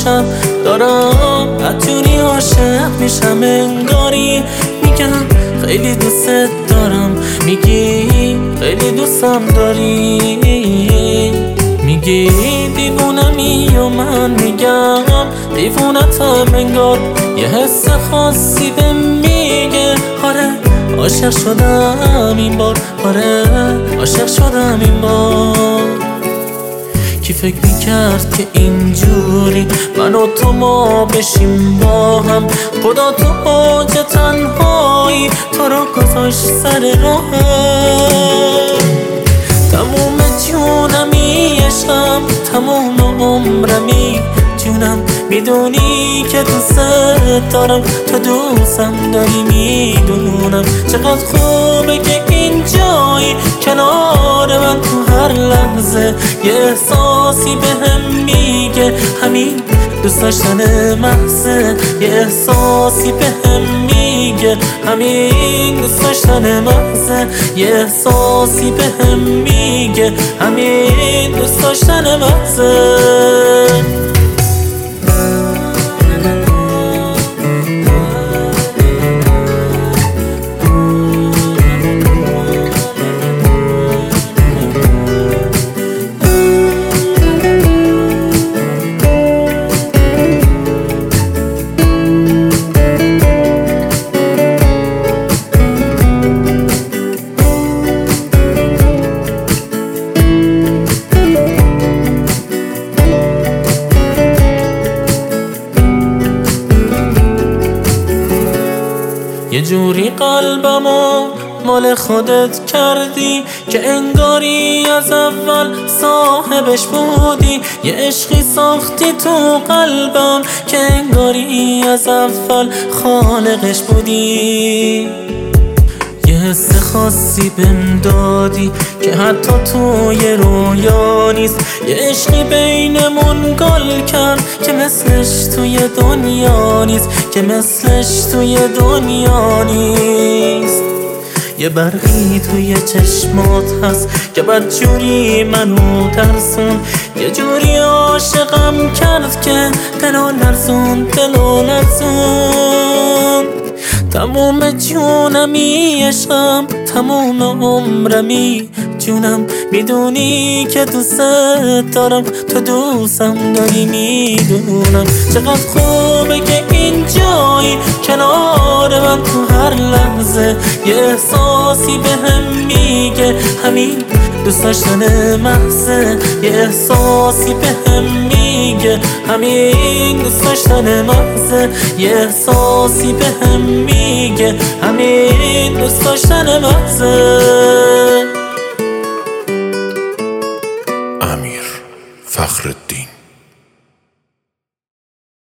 شب دارم بدجوری عاشق میشم انگاری. میگم خیلی دوست دارم، میگی خیلی دوستم داری. میگی دیوونمی و من میگم دیوونتم، انگار یه حس خاصی به میگه آره عاشق شدم این بار، آره عاشق شدم این بار. کی فکر میکرد که اینجوری من و تو ما بشیم با هم؟ خدا تو اوج تنهایی تو رو گذاشت سر راهم. تموم جونمی عشقم، تموم عمرمی جونم، میدونی که دوست دارم، تو دوستم داری میدونم. چقدر خوبه که اینجایی کنار من، تو هر لحظه یه احساسی بهم میگه همین دوست داشتن محضه. یه احساسی بهم میگه همین دوست داشتن محضه. یه احساسی بهم میگه همین دوست داشتن محضه. یه جوری قلبمو مال خودت کردی که انگاری از اول صاحبش بودی. یه عشقی ساختی تو قلبم که انگاری از اول خالقش بودی. یه حس خاصی بهم دادی که حتی توی رویا نیست. یه عشقی بینمون گل کرد که مثلش توی دنیا نیست، که مثلش توی دنیا نیست. یه برقی توی چشمات هست که بدجوری منو ترسون. یه جوری عاشقم کرد که دلو لرزون، دلو لرزون. تموم جونمی عشقم، تموم عمرمی جونم، میدونی که دوست دارم، تو دوستم داری میدونم. چقدر خوبه که اینجایی کنار من، تو هر لحظه یه احساسی بهم میگه همین دوست داشتن محضه. یه احساسی بهم میگه همین دوست داشتن محضه. یه احساسی بهم میگه همین دوست داشتن محضه. امیر فخرالدین.